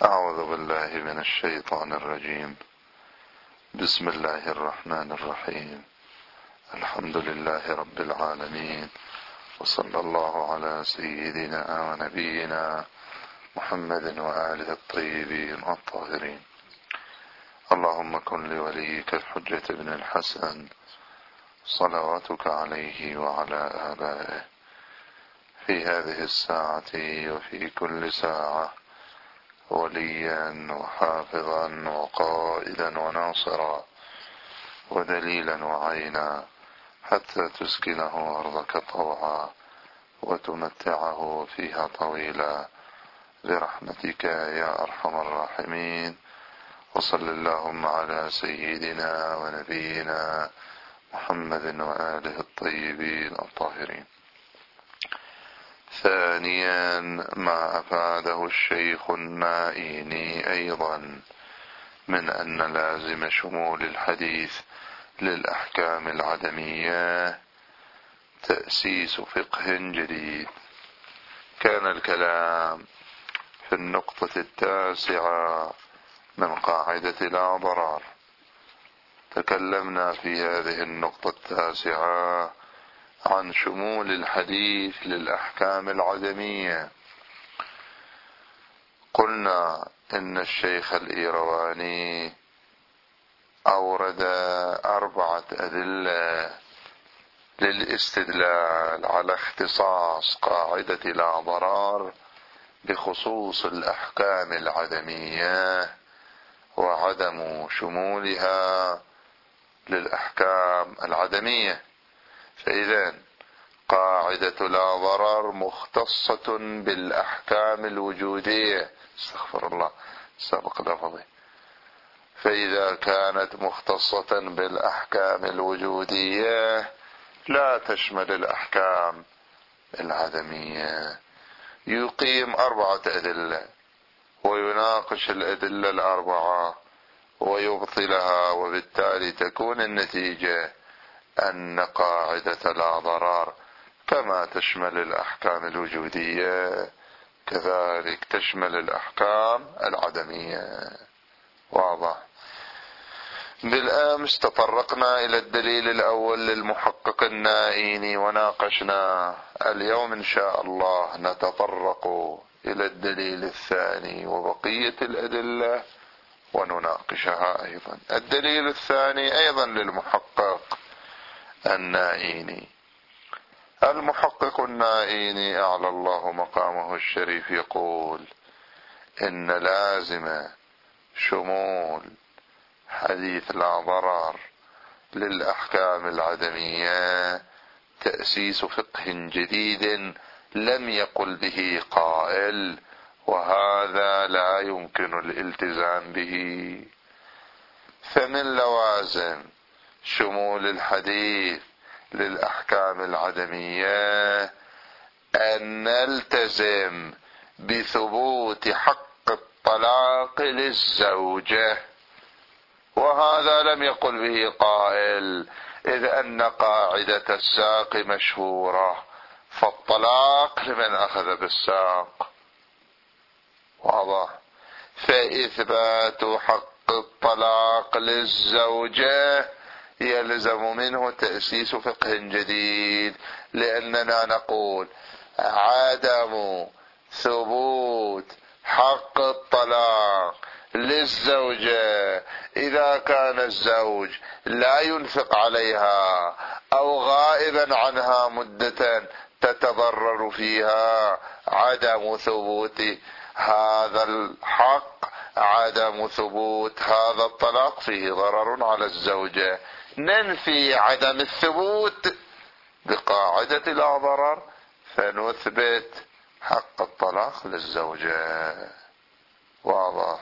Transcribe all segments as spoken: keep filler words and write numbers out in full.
أعوذ بالله من الشيطان الرجيم. بسم الله الرحمن الرحيم. الحمد لله رب العالمين، وصلى الله على سيدنا ونبينا محمد وآله الطيبين الطاهرين. اللهم كن لوليك الحجة بن الحسن صلواتك عليه وعلى آبائه في هذه الساعة وفي كل ساعة وليا وحافظا وقائدا وناصرا ودليلا وعينا، حتى تسكنه أرضك طوعا وتمتعه فيها طويلا برحمتك يا أرحم الراحمين. وصل اللهم على سيدنا ونبينا محمد وآله الطيبين الطاهرين. ثانيا، ما أفاده الشيخ النائيني أيضا من أن لازم شمول الحديث للأحكام العدمية تأسيس فقه جديد. كان الكلام في النقطة التاسعة من قاعدة لا ضرر. تكلمنا في هذه النقطة التاسعة عن شمول الحديث للأحكام العدمية. قلنا إن الشيخ الإيرواني أورد أربعة أدلة للاستدلال على اختصاص قاعدة لا ضرر بخصوص الأحكام العدمية وعدم شمولها للأحكام العدمية. فإذا قاعدة لا ضرر مختصة بالأحكام الوجودية. استغفر الله سبق لفظي. فإذا كانت مختصة بالأحكام الوجودية لا تشمل الأحكام العدمية. يقيم أربعة أدلة ويناقش الأدلة الأربعة ويبطلها، وبالتالي تكون النتيجة أن قاعدة لا ضرر كما تشمل الأحكام الوجودية كذلك تشمل الأحكام العدمية. واضح؟ بالأمس تطرقنا إلى الدليل الأول للمحقق النائيني وناقشنا. اليوم إن شاء الله نتطرق إلى الدليل الثاني وبقية الأدلة ونناقشها أيضا. الدليل الثاني أيضا للمحقق النائيني. المحقق النائيني أعلى الله مقامه الشريف يقول إن لازم شمول حديث لا ضرر للأحكام العدمية تأسيس فقه جديد لم يقل به قائل، وهذا لا يمكن الالتزام به. فمن لوازم شمول الحديث للأحكام العدمية أن نلتزم بثبوت حق الطلاق للزوجة، وهذا لم يقل به قائل، إذ أن قاعدة الساق مشهورة، فالطلاق لمن أخذ بالساق. واضح؟ فإثبات حق الطلاق للزوجة يلزم منه تأسيس فقه جديد، لأننا نقول عدم ثبوت حق الطلاق للزوجة إذا كان الزوج لا ينفق عليها أو غائبا عنها مدة تتضرر فيها، عدم ثبوت هذا الحق، عدم ثبوت هذا الطلاق فيه ضرر على الزوجة. ننفي عدم الثبوت بقاعدة لا ضرر فنثبت حق الطلاق للزوجة. واضح؟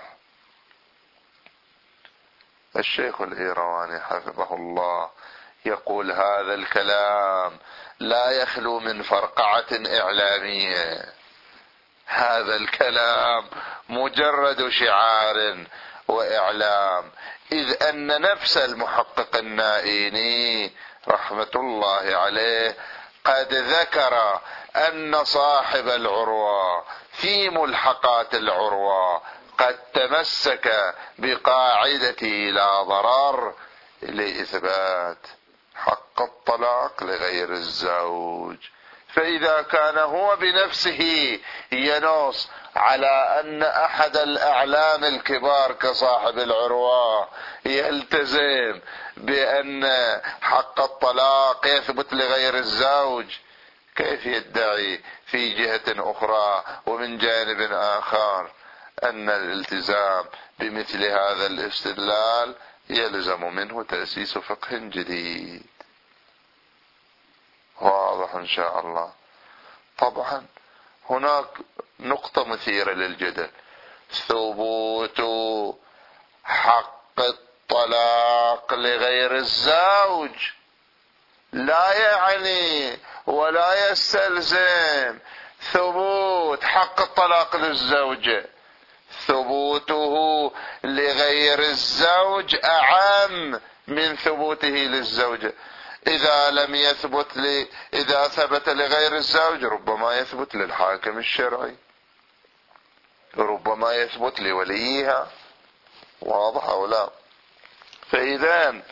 الشيخ الإيرواني حفظه الله يقول هذا الكلام لا يخلو من فرقعة إعلامية. هذا الكلام مجرد شعار وإعلام، إذ أن نفس المحقق النائيني رحمة الله عليه قد ذكر أن صاحب العروة في ملحقات العروة قد تمسك بقاعدة لا ضرر لإثبات حق الطلاق لغير الزوج. فإذا كان هو بنفسه ينص على أن أحد الأعلام الكبار كصاحب العروة يلتزم بأن حق الطلاق يثبت لغير الزوج، كيف يدعي في جهة أخرى ومن جانب آخر أن الالتزام بمثل هذا الاستدلال يلزم منه تأسيس فقه جديد؟ واضح إن شاء الله. طبعا هناك نقطة مثيرة للجدل: ثبوت حق الطلاق لغير الزوج لا يعني ولا يستلزم ثبوت حق الطلاق للزوجة. ثبوته لغير الزوج أعم من ثبوته للزوجة. إذا لم يثبت لي إذا ثبت لغير الزوج ربما يثبت للحاكم الشرعي، ربما يثبت لوليها. واضح أو لا؟ فإذا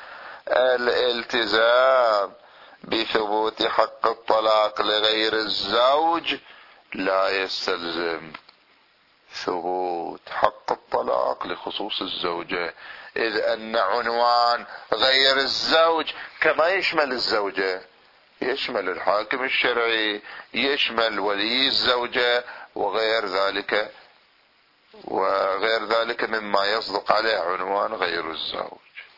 الالتزام بثبوت حق الطلاق لغير الزوج لا يستلزم ثبوت حق الطلاق لخصوص الزوجة، إذ أن عنوان غير الزوج كما يشمل الزوجة يشمل الحاكم الشرعي، يشمل ولي الزوجة وغير ذلك وغير ذلك مما يصدق عليه عنوان غير الزوج.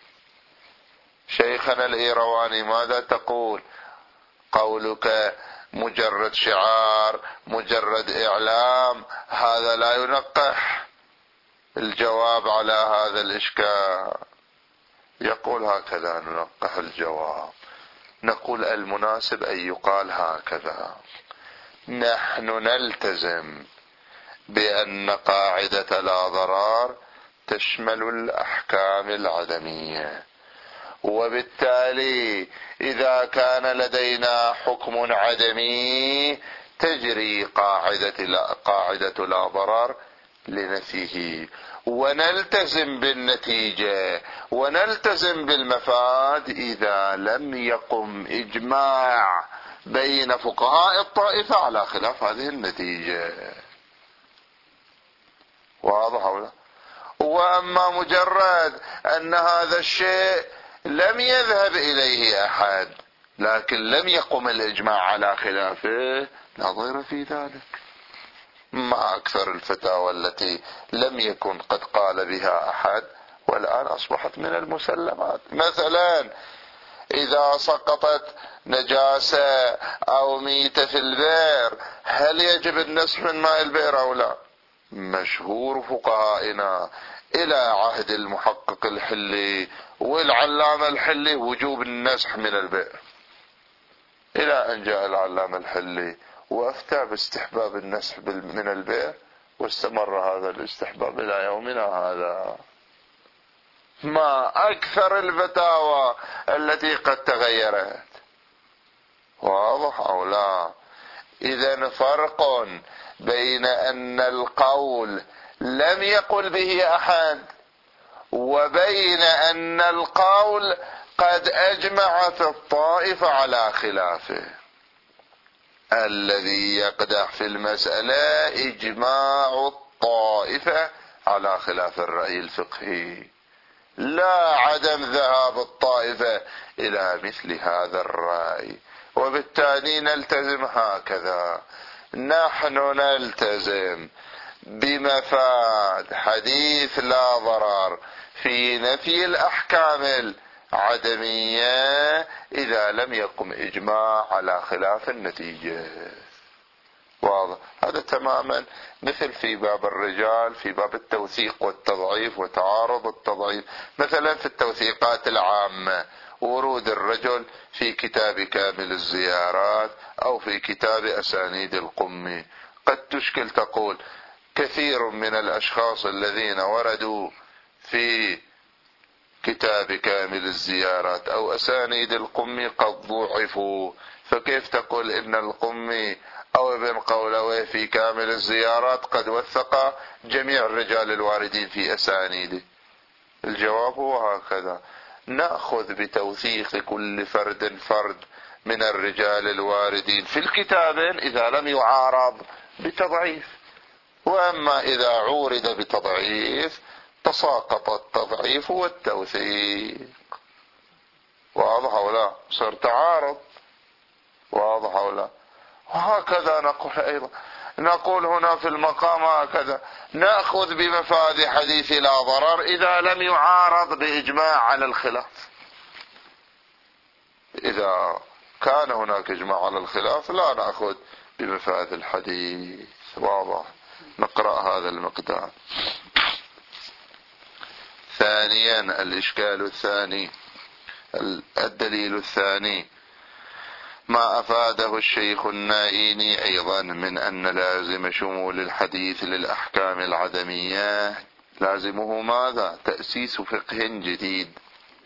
شيخنا الإيرواني ماذا تقول؟ قولك مجرد شعار مجرد إعلام هذا لا ينقح. الجواب على هذا الإشكال يقول هكذا ننقح الجواب، نقول المناسب أن يقال هكذا: نحن نلتزم بأن قاعدة لا ضرر تشمل الأحكام العدمية، وبالتالي إذا كان لدينا حكم عدمي تجري قاعدة لا, قاعدة لا ضرر لنفيه، ونلتزم بالنتيجة ونلتزم بالمفاد إذا لم يقم إجماع بين فقهاء الطائفة على خلاف هذه النتيجة. واضح ولا؟ وأما مجرد أن هذا الشيء لم يذهب إليه أحد لكن لم يقم الإجماع على خلافه لا ضير في ذلك. ما أكثر الفتاوى التي لم يكن قد قال بها أحد والآن أصبحت من المسلمات. مثلا إذا سقطت نجاسة أو ميتة في البئر هل يجب النسح من ماء البئر أو لا؟ مشهور فقهائنا إلى عهد المحقق الحلي والعلامة الحلي وجوب النسح من البئر، إلى أن جاء العلامة الحلي وأفتى باستحباب النسح من البئر، واستمر هذا الاستحباب إلى يومنا هذا. ما أكثر الفتاوى التي قد تغيرت. واضح أو لا؟ إذن فرق بين أن القول لم يقل به أحد وبين أن القول قد أجمعت الطائفة على خلافه. الذي يقدح في المسألة إجماع الطائفة على خلاف الرأي الفقهي، لا عدم ذهاب الطائفة إلى مثل هذا الرأي. وبالتالي نلتزم هكذا: نحن نلتزم بمفاد حديث لا ضرر في نفي الأحكام العدمية إذا لم يقم إجماع على خلاف النتيجة. واضح؟ هذا تماما مثل في باب الرجال في باب التوثيق والتضعيف وتعارض التضعيف. مثلا في التوثيقات العامة ورود الرجل في كتاب كامل الزيارات أو في كتاب أسانيد القمي، قد تشكل تقول كثير من الأشخاص الذين وردوا في كتاب كامل الزيارات أو أسانيد القمي قد ضعفوا، فكيف تقول إن القمي أو ابن قولويه في كامل الزيارات قد وثق جميع الرجال الواردين في أسانيده؟ الجواب هو هكذا: نأخذ بتوثيق كل فرد فرد من الرجال الواردين في الكتابين إذا لم يعارض بتضعيف، وأما إذا عورد بتضعيف تساقط التضعيف والتوثيق. واضح أو لا؟ صار تعارض. واضح أو لا؟ وهكذا نقول أيضا، نقول هنا في المقام هكذا: نأخذ بمفاد حديث لا ضرر إذا لم يعارض بإجماع على الخلاف. إذا كان هناك إجماع على الخلاف لا نأخذ بمفاد الحديث. واضح؟ نقرأ هذا المقدار. ثانيا الإشكال الثاني، الدليل الثاني ما أفاده الشيخ النائيني أيضا من أن لازم شمول الحديث للأحكام العدمية لازمه ماذا؟ تأسيس فقه جديد،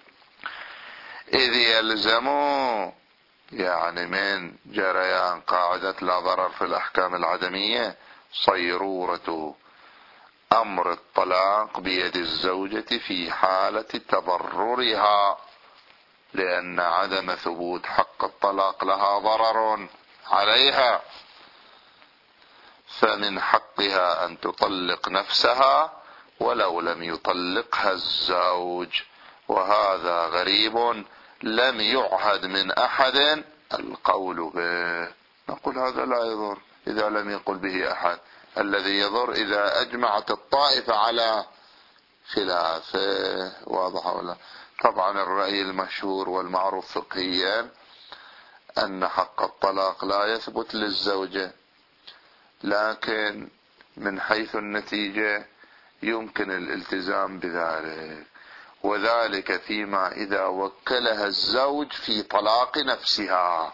إذ يلزم يعني من جريان قاعدة لا ضرر في الأحكام العدمية صيرورة أمر الطلاق بيد الزوجة في حالة تضررها، لأن عدم ثبوت حق الطلاق لها ضرر عليها، فمن حقها أن تطلق نفسها ولو لم يطلقها الزوج، وهذا غريب لم يعهد من أحد القول به. نقول هذا لا يضر إذا لم يقل به أحد، الذي يضر إذا أجمعت الطائفة على خلافه. واضح ولا؟ طبعا الرأي المشهور والمعروف فقهيا أن حق الطلاق لا يثبت للزوجة، لكن من حيث النتيجة يمكن الالتزام بذلك، وذلك فيما إذا وكلها الزوج في طلاق نفسها،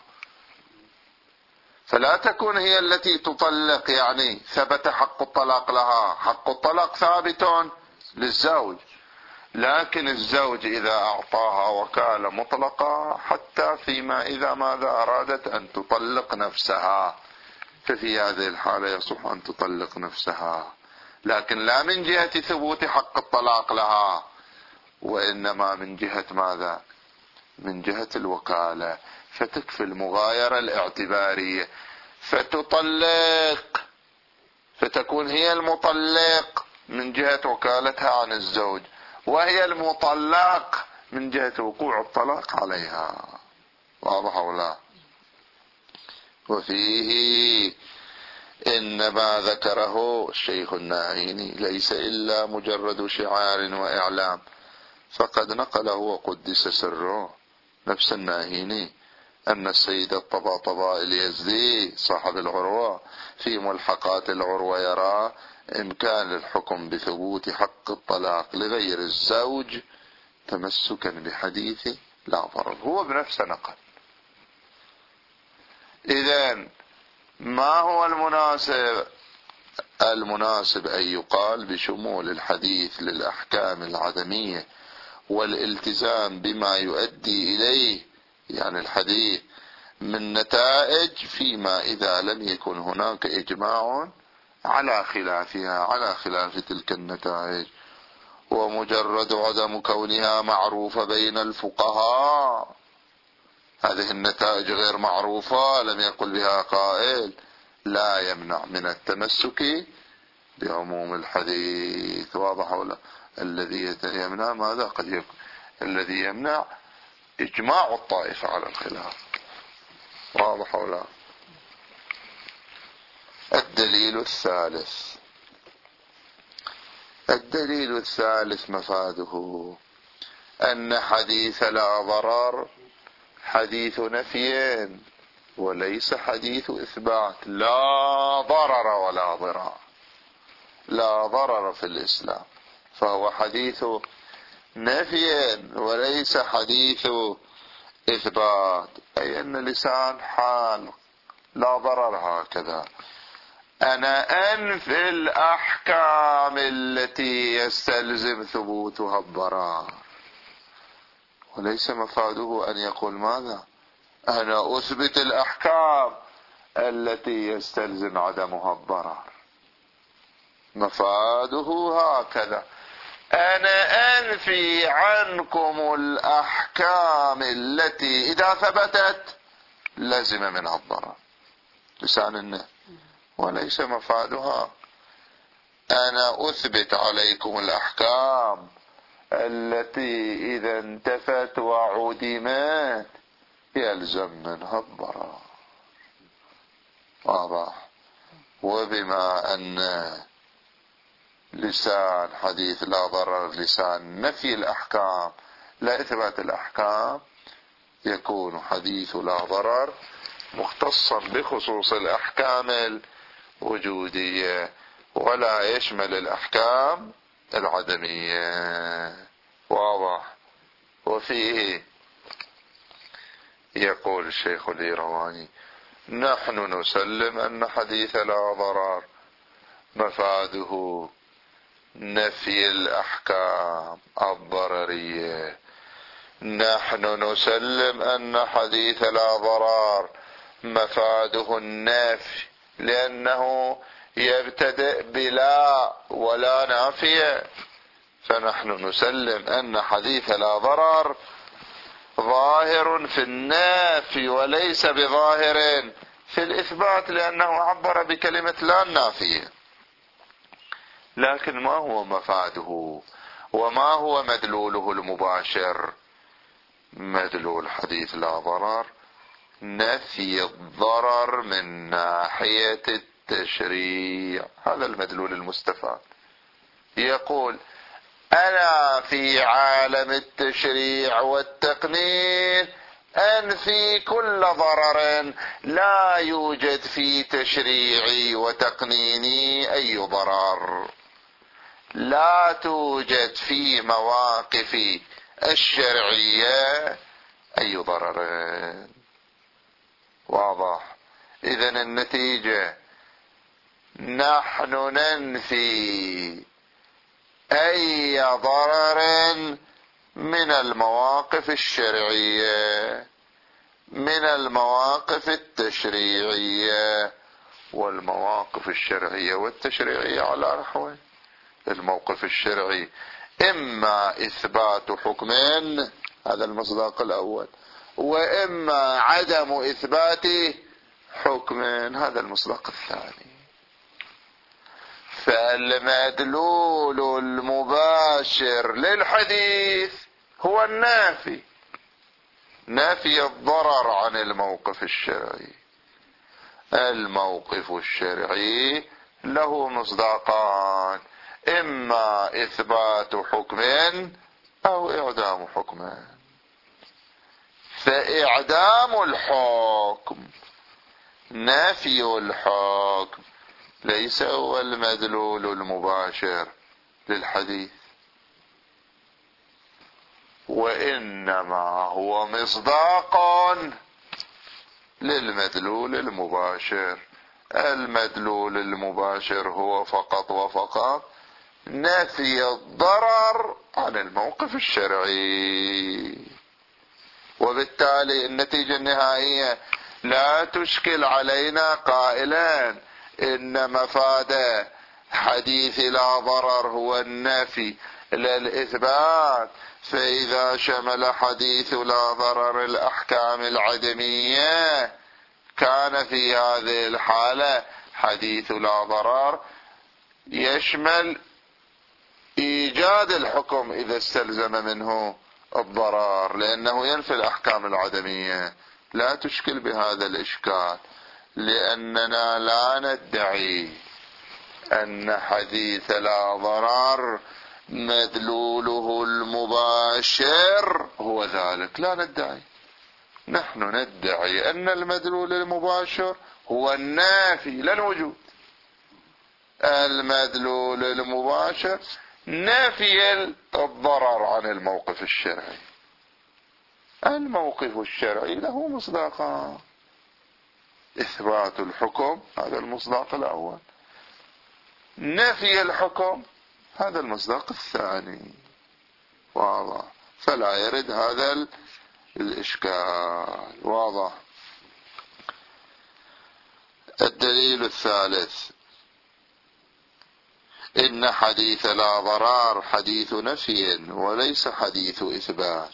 فلا تكون هي التي تطلق، يعني ثبت حق الطلاق لها، حق الطلاق ثابت للزوج، لكن الزوج إذا أعطاها وكالة مطلقة حتى فيما إذا ماذا أرادت أن تطلق نفسها، ففي هذه الحالة يصح أن تطلق نفسها، لكن لا من جهة ثبوت حق الطلاق لها، وإنما من جهة ماذا؟ من جهة الوكالة، فتكفي المغايرة الاعتبارية فتطلق، فتكون هي المطلق من جهة وكالتها عن الزوج، وهي المطلق من جهة وقوع الطلاق عليها. واضح ولا؟ وفيه إن ما ذكره الشيخ النائيني ليس إلا مجرد شعار وإعلام، فقد نقله وقدس سره نفس النائيني أن السيد الطباطبائي اليزدي صاحب العروة في ملحقات العروة يرى إمكان الحكم بثبوت حق الطلاق لغير الزوج تمسكا بحديث لا ضرر، هو بنفسه نقل. إذن ما هو المناسب؟ المناسب أن يقال بشمول الحديث للأحكام العدمية والالتزام بما يؤدي إليه، يعني الحديث من نتائج، فيما إذا لم يكن هناك إجماع على خلافها، على خلاف تلك النتائج، ومجرد عدم كونها معروفة بين الفقهاء، هذه النتائج غير معروفة لم يقل بها قائل، لا يمنع من التمسك بعموم الحديث. واضح ولا؟ الذي يمنع ماذا؟ قد يكون الذي يمنع إجماع الطائفة على الخلاف. واضح ولا؟ الدليل الثالث، الدليل الثالث مفاده أن حديث لا ضرر حديث نفي وليس حديث إثبات. لا ضرر ولا ضرار، لا ضرر في الإسلام، فهو حديث نفي وليس حديث إثبات، أي أن لسان حال لا ضرر هكذا. أنا أنفي الأحكام التي يستلزم ثبوتها الضرر، وليس مفاده أن يقول ماذا؟ أنا أثبت الأحكام التي يستلزم عدمها الضرر. مفاده هكذا: أنا أنفي عنكم الأحكام التي إذا ثبتت لزم منها الضرر. لسان النفي. وليس مفادها أنا أثبت عليكم الأحكام التي إذا انتفت وعدمت يلزم منها الضرر. واضح. وبما أن لسان حديث لا ضرر لسان نفي الأحكام لا إثبات الأحكام، يكون حديث لا ضرر مختصا بخصوص الأحكام الوجودية ولا يشمل الأحكام العدمية. واضح. وفيه يقول الشيخ الإيرواني: نحن نسلم أن حديث لا ضرر مفاده نفي الأحكام الضررية. نحن نسلم أن حديث لا ضرر مفاده النفي، لأنه يبتدئ بلا ولا نافية، فنحن نسلم أن حديث لا ضرر ظاهر في النافي وليس بظاهر في الإثبات، لأنه عبر بكلمة لا النافية. لكن ما هو مفاده وما هو مدلوله المباشر؟ مدلول حديث لا ضرر نفي الضرر من ناحية التشريع، هذا المدلول المستفاد. يقول: أنا في عالم التشريع والتقنين أنفي كل ضرر، لا يوجد في تشريعي وتقنيني أي ضرر، لا توجد في مواقفي الشرعية أي ضرر. واضح. إذن النتيجة: نحن ننفي أي ضرر من المواقف الشرعية، من المواقف التشريعية. والمواقف الشرعية والتشريعية على نحوين: الموقف الشرعي إما إثبات حكم، هذا المصداق الأول، وإما عدم إثبات حكم، هذا المصداق الثاني. فالمدلول المباشر للحديث هو النافي، نافي الضرر عن الموقف الشرعي. الموقف الشرعي له مصداقان: إما إثبات حكم أو إعدام حكم. فإعدام الحكم، نفي الحكم، ليس هو المدلول المباشر للحديث، وإنما هو مصداق للمدلول المباشر. المدلول المباشر هو فقط وفقط نفي الضرر عن الموقف الشرعي. وبالتالي النتيجة النهائية: لا تشكل علينا قائلا إن مفاد حديث لا ضرر هو النفي لا الإثبات، فإذا شمل حديث لا ضرر الأحكام العدمية كان في هذه الحالة حديث لا ضرر يشمل إيجاد الحكم إذا استلزم منه الضرر، لأنه ينفي الأحكام العدمية. لا تشكل بهذا الإشكال، لأننا لا ندعي أن حديث لا ضرر مدلوله المباشر هو ذلك، لا ندعي. نحن ندعي أن المدلول المباشر هو النافي لا الوجود. المدلول المباشر نفي الضرر عن الموقف الشرعي. الموقف الشرعي له مصداقان: إثبات الحكم، هذا المصداق الأول، نفي الحكم، هذا المصداق الثاني. واضح. فلا يرد هذا الإشكال. واضح. الدليل الثالث: إن حديث لا ضرار حديث نفي وليس حديث إثبات،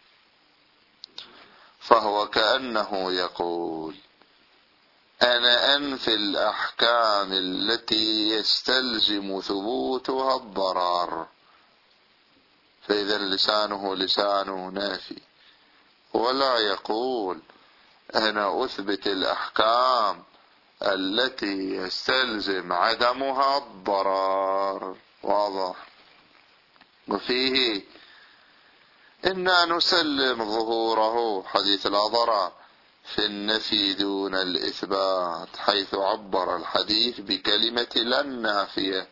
فهو كأنه يقول: أنا أنفي الأحكام التي يستلزم ثبوتها الضرر، فإذا لسانه لسانه نافي، ولا يقول أنا أثبت الأحكام التي يستلزم عدمها الضرر. واضح. وفيه إنا نسلم ظهوره حديث لا ضرر في النفي دون الإثبات، حيث عبر الحديث بكلمة لا النافية،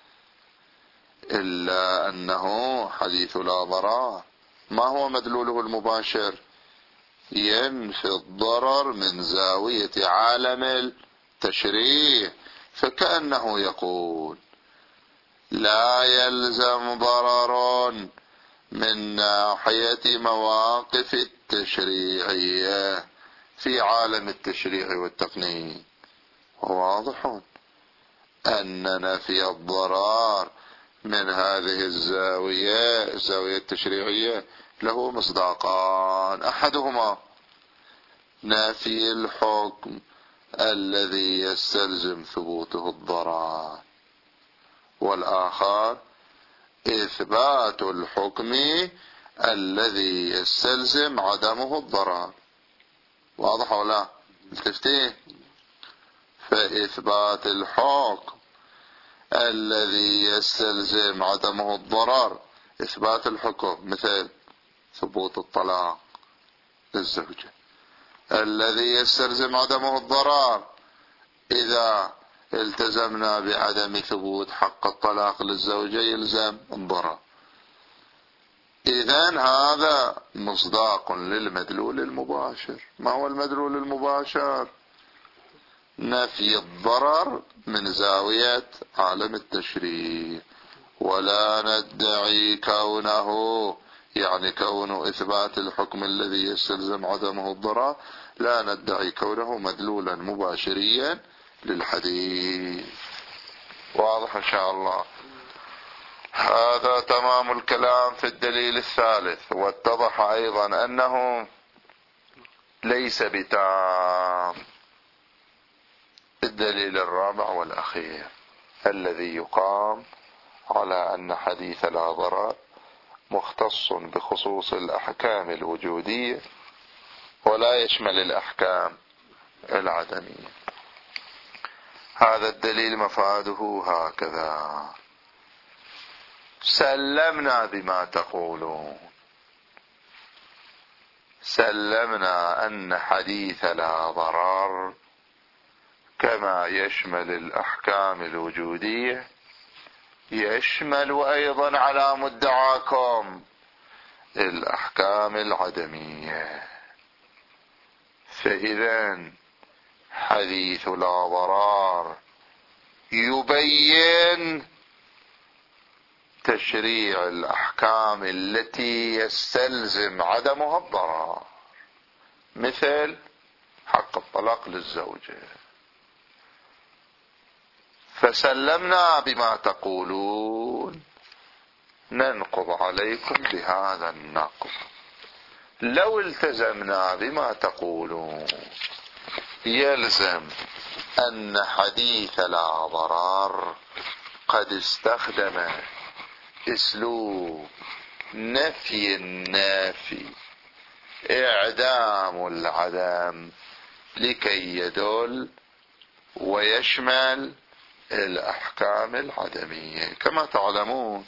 إلا أنه حديث لا ضرر ما هو مدلوله المباشر؟ ينفي الضرر من زاوية عالم التشريع، فكأنه يقول: لا يلزم ضرر من ناحية مواقف التشريعية في عالم التشريع والتقنين. واضح أن نفي الضرر من هذه الزاوية الزاوية التشريعية له مصداقان: أحدهما نفي الحكم الذي يستلزم ثبوته الضرر، والآخر إثبات الحكم الذي يستلزم عدمه الضرر. واضح ولا التفتيه؟ فإثبات الحكم الذي يستلزم عدمه الضرر إثبات الحكم، مثل ثبوت الطلاق للزوجة، الذي يستلزم عدمه الضرر إذا التزمنا بعدم ثبوت حق الطلاق للزوجة يلزم الضرر. إذن هذا مصداق للمدلول المباشر. ما هو المدلول المباشر؟ نفي الضرر من زاوية عالم التشريع، ولا ندعي كونه، يعني كون إثبات الحكم الذي يستلزم عدمه الضرر، لا ندعي كونه مدلولا مباشريا للحديث. واضح إن شاء الله. هذا تمام الكلام في الدليل الثالث. واتضح أيضا أنه ليس بتام الدليل الرابع والأخير الذي يقام على أن حديث لا ضرر مختص بخصوص الأحكام الوجودية ولا يشمل الأحكام العدمية. هذا الدليل مفاده هكذا: سلمنا بما تقولون، سلمنا أن حديث لا ضرر كما يشمل الأحكام الوجودية يشمل أيضا على مدعاكم الأحكام العدمية. فإذا حديث لا ضرر يبين تشريع الأحكام التي يستلزم عدمها الضرر، مثل حق الطلاق للزوجة. فسلمنا بما تقولون ننقض عليكم بهذا النقض. لو التزمنا بما تقولون يلزم أن حديث لا ضرر قد استخدم اسلوب نفي النافي، اعدام العدم، لكي يدل ويشمل الأحكام العدمية. كما تعلمون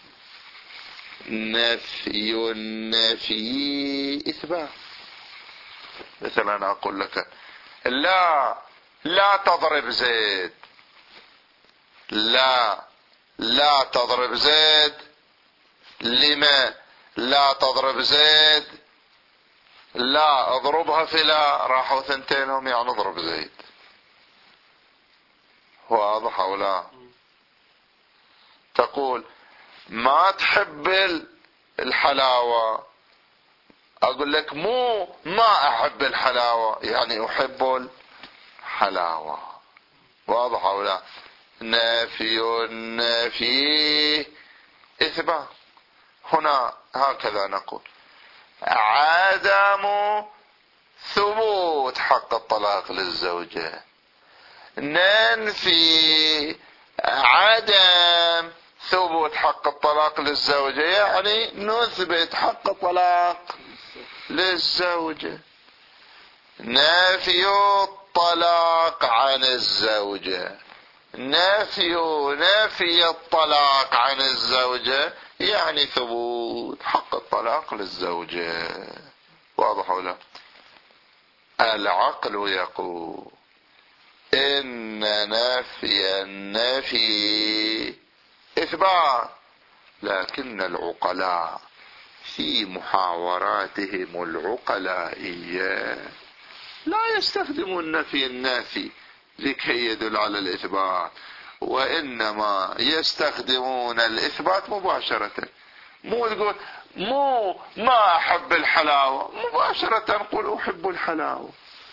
نفي النفي إثبات. مثلا أقول لك لا لا تضرب زيد، لا لا تضرب زيد. لما لا تضرب زيد؟ لا اضربها في لا، راحوا ثنتينهم يعني اضرب زيد. واضح او لا؟ تقول ما تحب الحلاوة، اقول لك مو ما احب الحلاوة، يعني احب الحلاوة. واضح او لا؟ نفي نفي اثبات. هنا هكذا نقول: عدم ثبوت حق الطلاق للزوجة، ننفي عدم ثبوت حق الطلاق للزوجة، يعني نثبت حق الطلاق للزوجة. نفي الطلاق عن الزوجة، نفي نفي الطلاق عن الزوجة يعني ثبوت حق الطلاق للزوجة. واضح ولا؟ العقل يقول إن نفي النفي إثبات، لكن العقلاء في محاوراتهم العقلائية لا يستخدمون النفي النافي لكي يدل على الإثبات، وإنما يستخدمون الإثبات مباشرة. مو تقول مو ما أحب الحلاوة، مباشرة نقول أحب الحلاوة،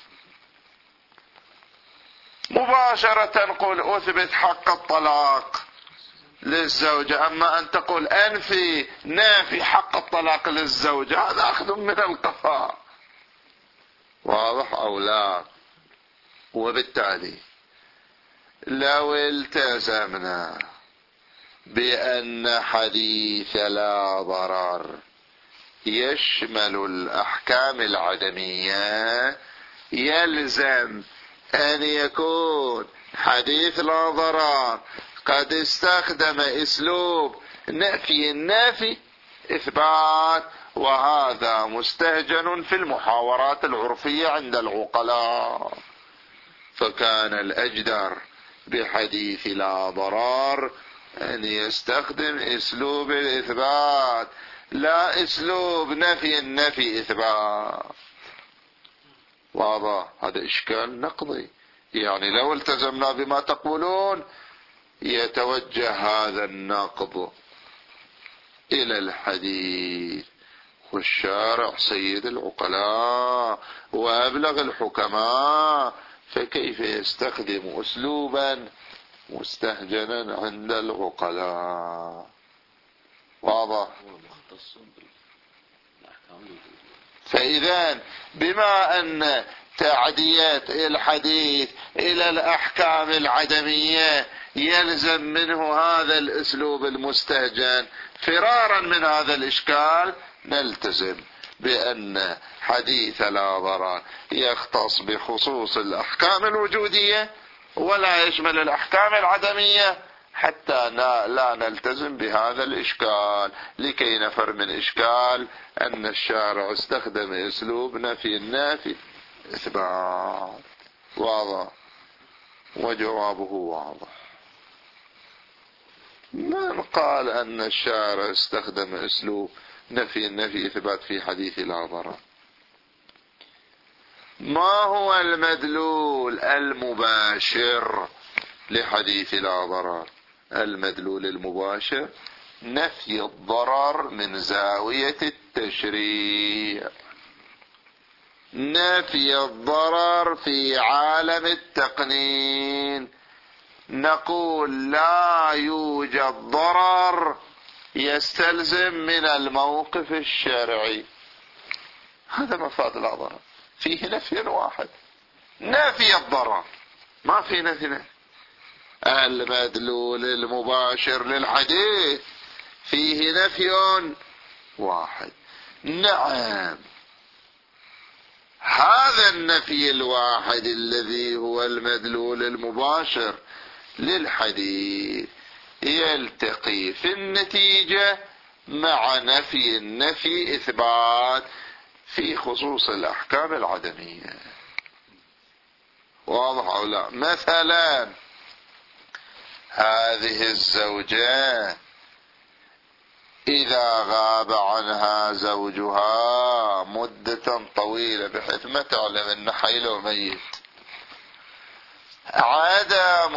مباشرة نقول أثبت حق الطلاق للزوجة. أما أن تقول أنفي نافي حق الطلاق للزوجة، هذا أخذ من القفاء. واضح أو لا؟ وبالتالي لو التزمنا بأن حديث لا ضرر يشمل الأحكام العدمية، يلزم أن يكون حديث لا ضرر قد استخدم أسلوب نفي النافي إثبات، وهذا مستهجن في المحاورات العرفية عند العقلاء. فكان الأجدر بحديث لا ضرر أن يستخدم أسلوب الإثبات، لا أسلوب نفي النفي إثبات. واضح؟ هذا إشكال نقضي، يعني لو التزمنا بما تقولون يتوجه هذا النقض إلى الحديث، والشارع سيد العقلاء وأبلغ الحكماء، فكيف يستخدم أسلوبا مستهجنا عند العقلاء؟ واضح؟ فإذا بما أن تعدية الحديث إلى الأحكام العدمية يلزم منه هذا الأسلوب المستهجن، فرارا من هذا الإشكال نلتزم بأن حديث لا ضرر يختص بخصوص الأحكام الوجودية ولا يشمل الأحكام العدمية، حتى لا نلتزم بهذا الإشكال، لكي نفر من إشكال أن الشارع استخدم أسلوب نفي النافي إثبات. واضح؟ وجوابه واضح. من قال أن الشارع استخدم أسلوب نفي النفي إثبات في حديث لا ضرر؟ ما هو المدلول المباشر لحديث لا ضرر؟ المدلول المباشر نفي الضرر من زاوية التشريع، نفي الضرر في عالم التقنين. نقول لا يوجد ضرر يستلزم من الموقف الشرعي، هذا مفاد لا ضرر، فيه نفي واحد، نفي الضرر، ما في نفي نفي. المدلول المباشر للحديث فيه نفي واحد. نعم، هذا النفي الواحد الذي هو المدلول المباشر للحديث يلتقي في النتيجة مع نفي النفي إثبات في خصوص الأحكام العدمية. واضح أو لا؟ مثلا هذه الزوجة إذا غاب عنها زوجها مدة طويلة بحيث ما تعلم أن حيله ميت، عدم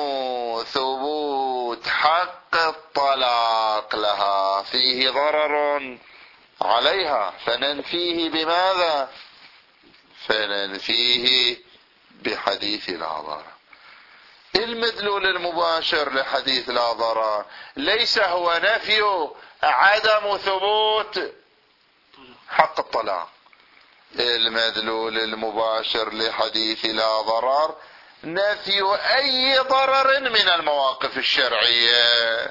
ثبوت حق الطلاق لها فيه ضرر عليها، فننفيه بماذا؟ فننفيه بحديث لا ضرر. المدلول المباشر لحديث لا ضرر ليس هو نفي عدم ثبوت حق الطلاق. المدلول المباشر لحديث لا ضرر نفي اي ضرر من المواقف الشرعية.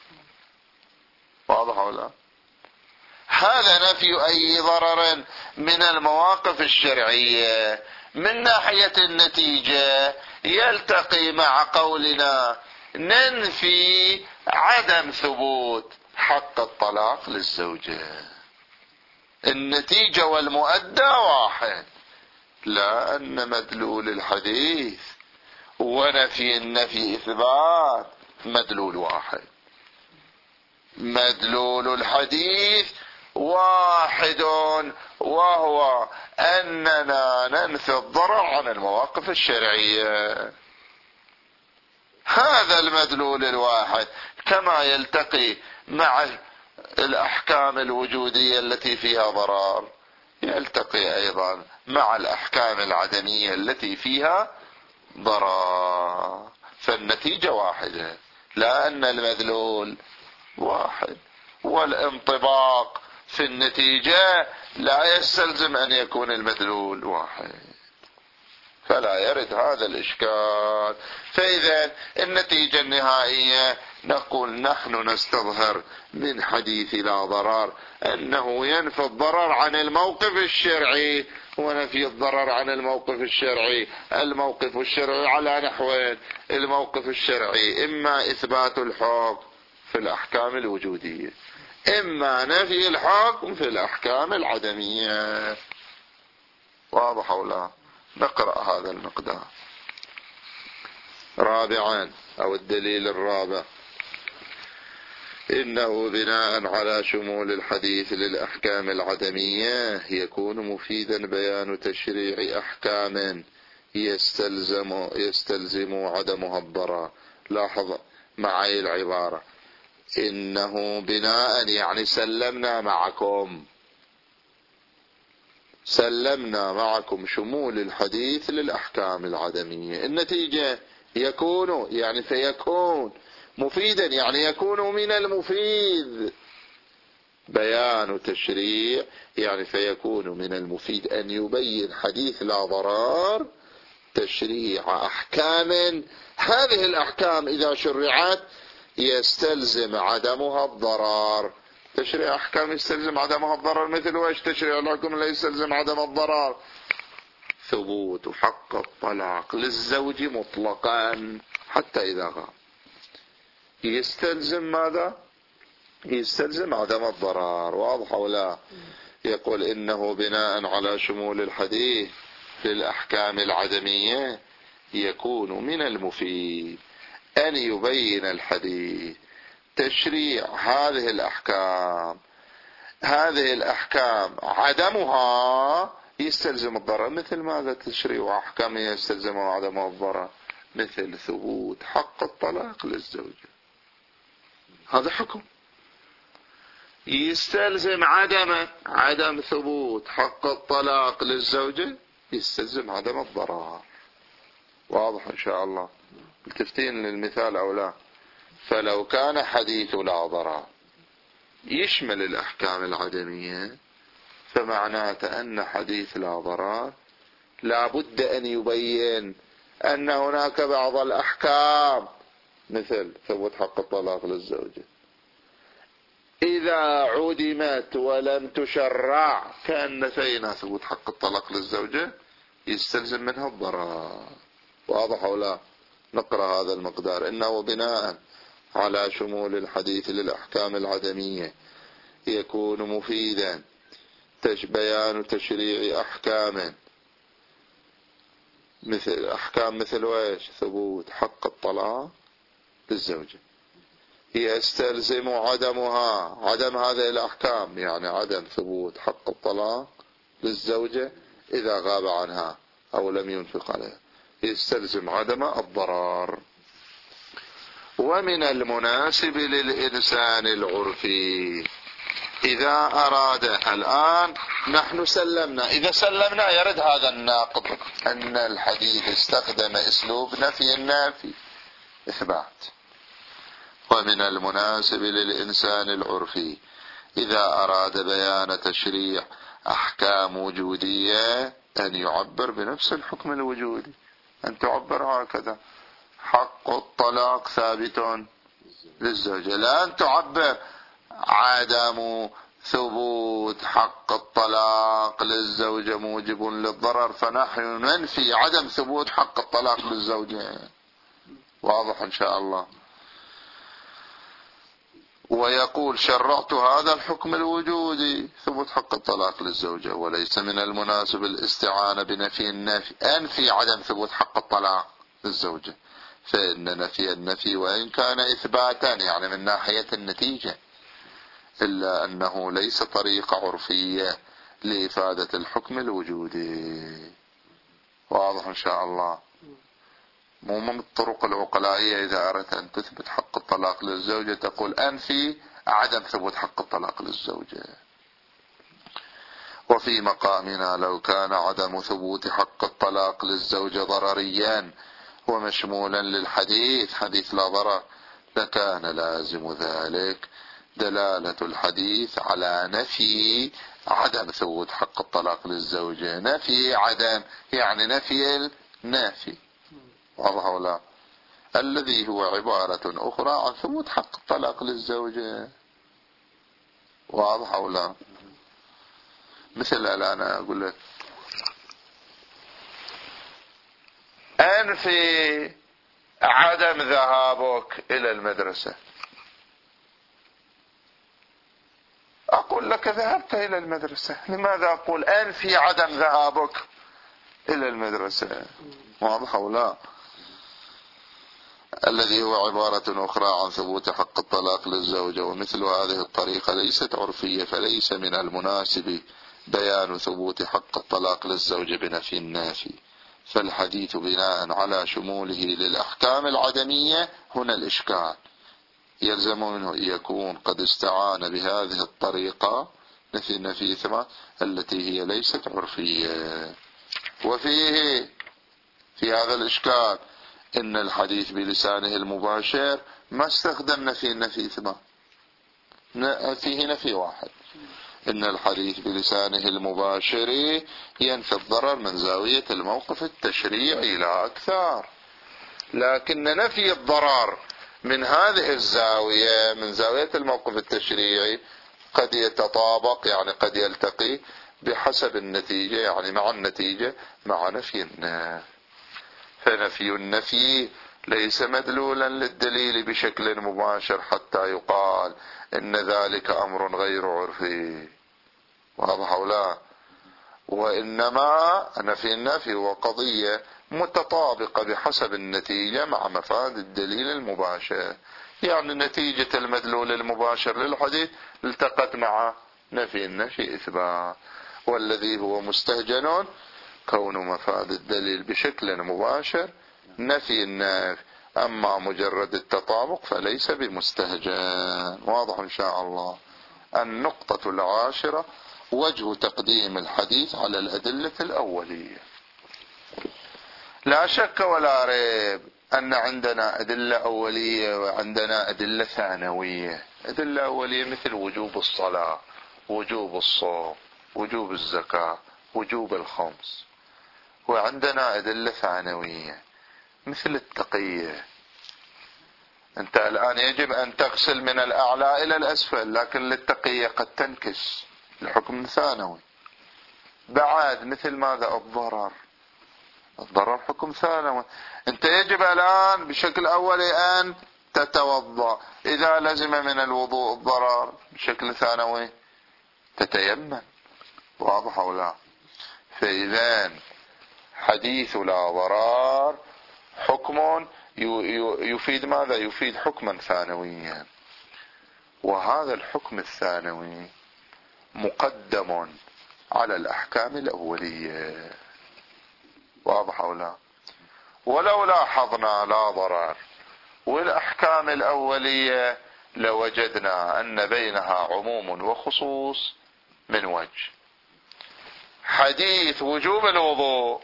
واضح ولا؟ هذا نفي اي ضرر من المواقف الشرعية من ناحية النتيجة يلتقي مع قولنا ننفي عدم ثبوت حق الطلاق للزوجة. النتيجة والمؤدى واحد، لأن مدلول الحديث ونفي النفي إثبات مدلول واحد. مدلول الحديث واحد، وهو أننا ننفي الضرر عن المواقف الشرعية. هذا المدلول الواحد كما يلتقي مع الأحكام الوجودية التي فيها ضرر يلتقي أيضا مع الأحكام العدمية التي فيها ضرر، فالنتيجة واحدة لأن المدلول واحد، والانطباق في النتيجة لا يستلزم أن يكون المدلول واحد، فلا يرد هذا الإشكال. فإذا النتيجة النهائية نقول نحن نستظهر من حديث لا ضرر أنه ينفي الضرر عن الموقف الشرعي. ونفي الضرر عن الموقف الشرعي، الموقف الشرعي على نحوين: الموقف الشرعي إما إثبات الحكم في الأحكام الوجودية، إما نفي الحكم في الأحكام العدمية. واضح أو لا؟ نقرأ هذا المقدار. رابعا أو الدليل الرابع: إنه بناء على شمول الحديث للأحكام العدمية يكون مفيدا بيان تشريع أحكام يستلزم يستلزم عدمها الضرر. لاحظ معي العبارة: إنه بناء يعني سلمنا معكم سلمنا معكم شمول الحديث للأحكام العدمية. النتيجة يكون يعني فيكون مفيدا يعني يكون من المفيد بيان تشريع يعني فيكون من المفيد أن يبين حديث لا ضرر تشريع أحكام. هذه الأحكام إذا شرعت يستلزم عدمها الضرر. تشريع أحكام يستلزم عدمها الضرر مثل وإيش؟ تشريع الحكم لا يستلزم عدم الضرر: ثبوت حق الطلاق للزوج مطلقا حتى إذا غاب. يستلزم ماذا؟ يستلزم عدم الضرر. واضح ولا؟ يقول إنه بناء على شمول الحديث للأحكام العدمية يكون من المفيد أن يبين الحديث تشريع هذه الأحكام. هذه الأحكام عدمها يستلزم الضرر. مثل ماذا؟ تشريع أحكام يستلزم عدم الضرر، مثل ثبوت حق الطلاق للزوجة. هذا حكم يستلزم عدم عدم ثبوت حق الطلاق للزوجة يستلزم عدم الضرر. واضح إن شاء الله؟ التفتين للمثال أو لا؟ فلو كان حديث لا ضرر يشمل الأحكام العدمية فمعناته أن حديث لا ضرر لا بد أن يبين أن هناك بعض الأحكام مثل ثبوت حق الطلاق للزوجة إذا عدمت ولم تشرع كأن نفينا ثبوت حق الطلاق للزوجة يستلزم منها الضرر. واضح أو لا؟ نقرأ هذا المقدار: إنه بناء على شمول الحديث للأحكام العدمية يكون مفيدا بيان تشريع أحكام مثل أحكام مثل وإيش؟ ثبوت حق الطلاق للزوجة يستلزم عدمها عدم هذه الأحكام يعني عدم ثبوت حق الطلاق للزوجة إذا غاب عنها أو لم ينفق عليها يستلزم عدم الضرر. ومن المناسب للإنسان العرفي إذا أراد الآن نحن سلمنا، إذا سلمنا يرد هذا الناقض أن الحديث استخدم أسلوب نفي النافي إثبات. ومن المناسب للإنسان العرفي إذا أراد بيان تشريع أحكام وجودية أن يعبر بنفس الحكم الوجودي، أن تعبر هكذا: حق الطلاق ثابت للزوجة، لا أن تعبر عدم ثبوت حق الطلاق للزوجة موجب للضرر، فنحن ننفي عدم ثبوت حق الطلاق للزوجة. واضح إن شاء الله. ويقول: شرعت هذا الحكم الوجودي ثبوت حق الطلاق للزوجة، وليس من المناسب الاستعانة بنفي النفي، أنفي عدم ثبوت حق الطلاق للزوجة، فإن نفي النفي وإن كان إثباتا يعني من ناحية النتيجة، إلا أنه ليس طريقة عرفية لإفادة الحكم الوجودي. واضح إن شاء الله. مو من الطرق العقلائية إذا أردت أن تثبت حق الطلاق للزوجة تقول أنفي عدم ثبوت حق الطلاق للزوجة. وفي مقامنا لو كان عدم ثبوت حق الطلاق للزوجة ضرريا ومشمولا للحديث حديث لا ضرر، لكان لازم ذلك دلالة الحديث على نفي عدم ثبوت حق الطلاق للزوجة. نفي عدم يعني نفي النافي. واضح ولا؟ الذي هو عبارة أخرى عن ثبوت حق الطلاق للزوجة. واضح ولا؟ مثل الآن أقول لك أنفي عدم ذهابك إلى المدرسة، أقول لك ذهبت إلى المدرسة، لماذا أقول أنفي عدم ذهابك إلى المدرسة؟ واضح ولا؟ الذي هو عبارة أخرى عن ثبوت حق الطلاق للزوجة، ومثل هذه الطريقة ليست عرفية، فليس من المناسب بيان ثبوت حق الطلاق للزوجة بنفي النافي، فالحديث بناء على شموله للأحكام العدمية هنا الإشكال، يلزم منه أن يكون قد استعان بهذه الطريقة نفي النفي إثبات التي هي ليست عرفية. وفيه في هذا الإشكال إن الحديث بلسانه المباشر ما استخدم نفي النفي إثبات، فيه نفي واحد، إن الحديث بلسانه المباشر ينفي الضرر من زاوية الموقف التشريعي لا أكثر، لكن نفي الضرر من هذه الزاوية من زاوية الموقف التشريعي قد يتطابق يعني قد يلتقي بحسب النتيجة، يعني مع النتيجة مع نفي النفي. فنفي النفي ليس مدلولا للدليل بشكل مباشر حتى يقال إن ذلك أمر غير عرفي. واضح ولا؟ وإنما نفي النفي هو قضية متطابقة بحسب النتيجة مع مفاد الدليل المباشر، يعني نتيجة المدلول المباشر للحديث التقت مع نفي النفي إثبات، والذي هو مستهجن كون مفاد الدليل بشكل مباشر نفي النفي، أما مجرد التطابق فليس بمستهجن. واضح إن شاء الله. النقطة العاشرة وجه تقديم الحديث على الأدلة الأولية. لا شك ولا ريب أن عندنا أدلة أولية وعندنا أدلة ثانوية. أدلة أولية مثل وجوب الصلاة، وجوب الصوم، وجوب الزكاة، وجوب الخمس. وعندنا أدلة ثانوية مثل التقية. أنت الآن يجب أن تغسل من الأعلى إلى الأسفل، لكن للتقية قد تنكس الحكم ثانوي. بعد مثل ماذا؟ الضرر. الضرر حكم ثانوي. أنت يجب الآن بشكل أولي أن تتوضأ، إذا لزم من الوضوء الضرر بشكل ثانوي تتيمم. واضح أو لا؟ فإذا حديث لا ضرار حكم يفيد ماذا؟ يفيد حكما ثانويا، وهذا الحكم الثانوي مقدم على الأحكام الأولية. واضح أو لا؟ ولو لاحظنا لا ضرر والأحكام الأولية لوجدنا أن بينها عموم وخصوص من وجه. حديث وجوب الوضوء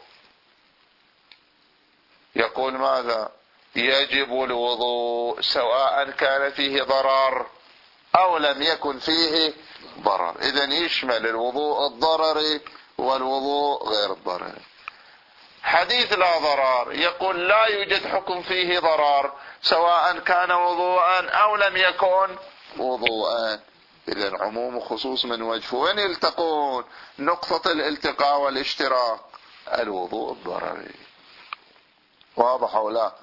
يقول ماذا؟ يجب الوضوء سواء كان فيه ضرر أو لم يكن فيه ضرر. إذن يشمل الوضوء الضرري والوضوء غير الضرري. حديث لا ضرر يقول لا يوجد حكم فيه ضرر سواء كان وضوءا أو لم يكن وضوءا. إذن عموم وخصوص من وجه. وين يلتقون؟ نقطة الالتقاء والاشتراك الوضوء الضرري. واضح أو لا؟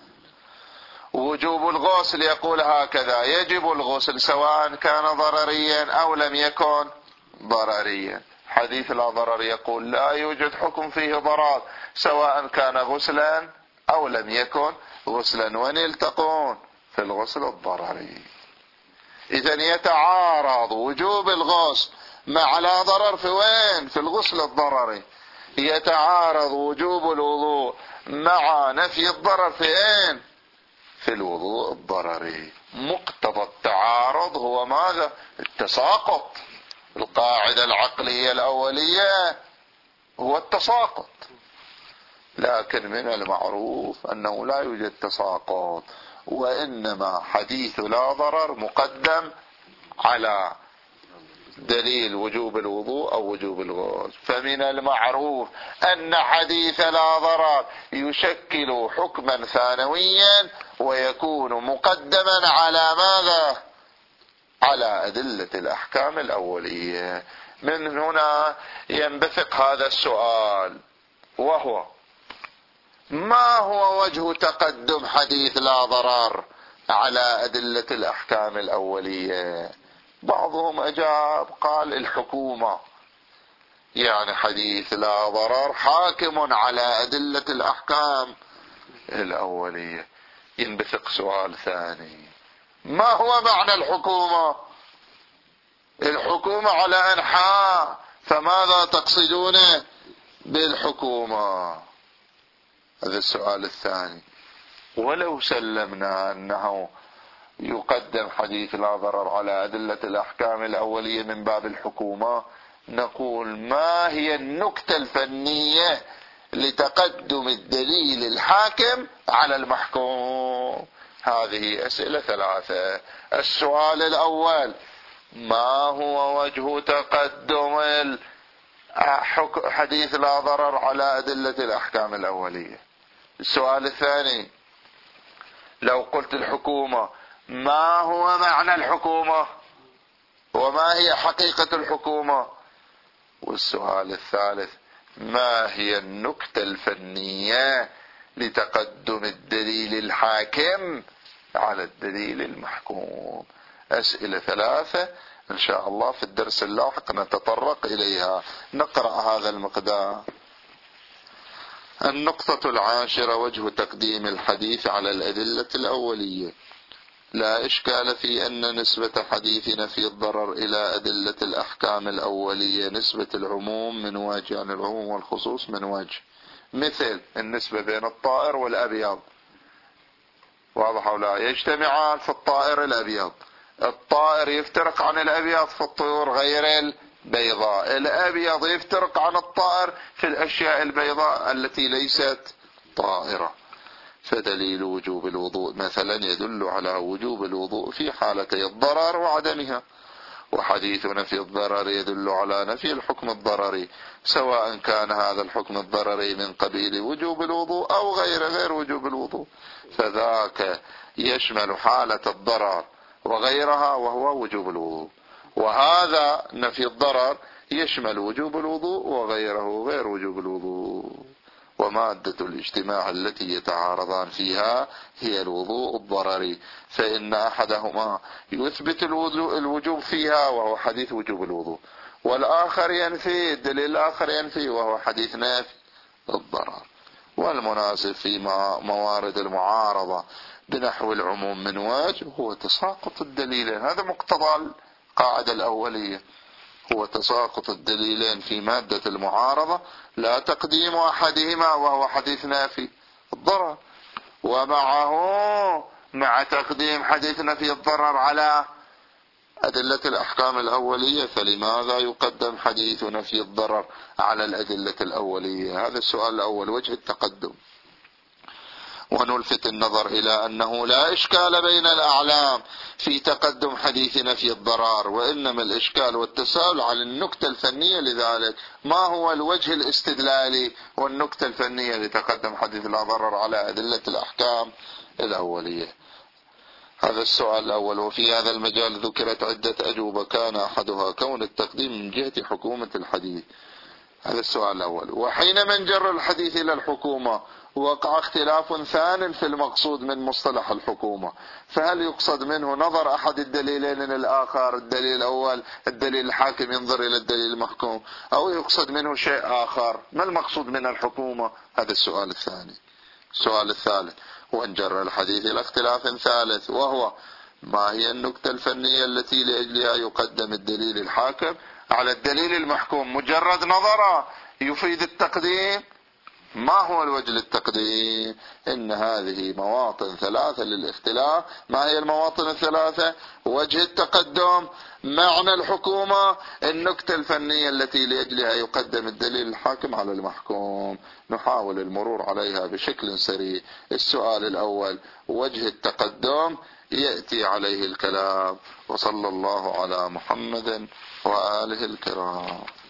وجوب الغسل يقول هكذا: يجب الغسل سواء كان ضرريا أو لم يكن ضرريا. حديث لا ضرر يقول لا يوجد حكم فيه ضرر سواء كان غسلا أو لم يكن غسلا. وين يلتقون؟ في الغسل الضرري. إذن يتعارض وجوب الغسل مع لا ضرر في وين؟ في الغسل الضرري. يتعارض وجوب الوضوء مع نفي الضرر في اين؟ في الوضوء الضرري. مقتضى التعارض هو ماذا؟ التساقط. القاعدة العقلية الأولية هو التساقط، لكن من المعروف أنه لا يوجد تساقط، وإنما حديث لا ضرر مقدم على دليل وجوب الوضوء أو وجوب الغسل. فمن المعروف أن حديث لا ضرر يشكل حكما ثانويا ويكون مقدما على ماذا؟ على أدلة الأحكام الأولية. من هنا ينبثق هذا السؤال، وهو: ما هو وجه تقدم حديث لا ضرر على أدلة الأحكام الأولية؟ بعضهم أجاب قال: الحكومة، يعني حديث لا ضرر حاكم على أدلة الأحكام الأولية. ينبثق سؤال ثاني: ما هو معنى الحكومة؟ الحكومة على أنحاء، فماذا تقصدون بالحكومة؟ هذا السؤال الثاني. ولو سلمنا أنه يقدم حديث لا ضرر على أدلة الأحكام الأولية من باب الحكومة، نقول: ما هي النكتة الفنية لتقدم الدليل الحاكم على المحكوم؟ هذه أسئلة ثلاثة. السؤال الأول: ما هو وجه تقدم حديث لا ضرر على أدلة الأحكام الأولية؟ السؤال الثاني: لو قلت الحكومة، ما هو معنى الحكومة وما هي حقيقة الحكومة؟ والسؤال الثالث: ما هي النكتة الفنية لتقدم الدليل الحاكم على الدليل المحكوم؟ أسئلة ثلاثة إن شاء الله في الدرس اللاحق نتطرق إليها. نقرأ هذا المقدار. النقطة العاشرة: وجه تقديم الحديث على الأدلة الأولية. لا إشكال في أن نسبة حديث نفي الضرر إلى أدلة الأحكام الأولية نسبة العموم من وجه، يعني العموم والخصوص من وجه، مثل النسبة بين الطائر والأبيض. واضح أو لا؟ يجتمعان في الطائر الأبيض. الطائر يفترق عن الأبيض في الطيور غير البيضاء، الأبيض يفترق عن الطائر في الأشياء البيضاء التي ليست طائرة. فدليل وجوب الوضوء مثلا يدل على وجوب الوضوء في حالتي الضرر وعدمها، وحديث نفي الضرر يدل على نفي الحكم الضرري، سواء كان هذا الحكم الضرري من قبيل وجوب الوضوء أو غير غير وجوب الوضوء، فذاك يشمل حالة الضرر وغيرها وهو وجوب الوضوء. وهذا نفي الضرر يشمل وجوب الوضوء وغيره غير وجوب الوضوء. ومادة الاجتماع التي يتعارضان فيها هي الوضوء الضرري، فإن أحدهما يثبت الوجوب فيها وهو حديث وجوب الوضوء، والآخر ينفي، الدليل الآخر ينفي وهو حديث نافي الضرر. والمناسب في موارد المعارضة بنحو العموم من وجه هو تساقط الدليلين. هذا مقتضى القاعدة الأولية، هو تساقط الدليلين في مادة المعارضة، لا تقديم أحدهما وهو حديث نافي الضرر، ومعه مع تقديم حديث نفي الضرر على أدلة الأحكام الأولية، فلماذا يقدم حديث نفي الضرر على الأدلة الأولية؟ هذا السؤال الأول، وجه التقدم. ونلفت النظر إلى أنه لا إشكال بين الأعلام في تقدم حديث نفي الضرر، وإنما الإشكال والتساؤل على النكتة الفنية لذلك. ما هو الوجه الاستدلالي والنكتة الفنية لتقدم حديث لا ضرر على أدلة الأحكام الأولية؟ هذا السؤال الأول. وفي هذا المجال ذكرت عدة أجوبة، كان أحدها كون التقديم من جهة حكومة الحديث. هذا السؤال الأول. وحينما نجر الحديث إلى الحكومة وقع اختلاف ثان في المقصود من مصطلح الحكومة، فهل يقصد منه نظر أحد الدليلين الآخر، الدليل الأول الدليل الحاكم ينظر إلى الدليل المحكوم، أو يقصد منه شيء آخر؟ ما المقصود من الحكومة؟ هذا السؤال الثاني. السؤال الثالث، وانجر الحديث إلى اختلاف ثالث، وهو ما هي النكتة الفنية التي لأجلها يقدم الدليل الحاكم على الدليل المحكوم؟ مجرد نظرة يفيد التقديم؟ ما هو الوجه للتقديم؟ إن هذه مواطن ثلاثة للاختلاف. ما هي المواطن الثلاثة؟ وجه التقدم، معنى الحكومة، النكتة الفنية التي لأجلها يقدم الدليل الحاكم على المحكوم. نحاول المرور عليها بشكل سريع. السؤال الأول، وجه التقدم، يأتي عليه الكلام. وصلى الله على محمد وآله الكرام.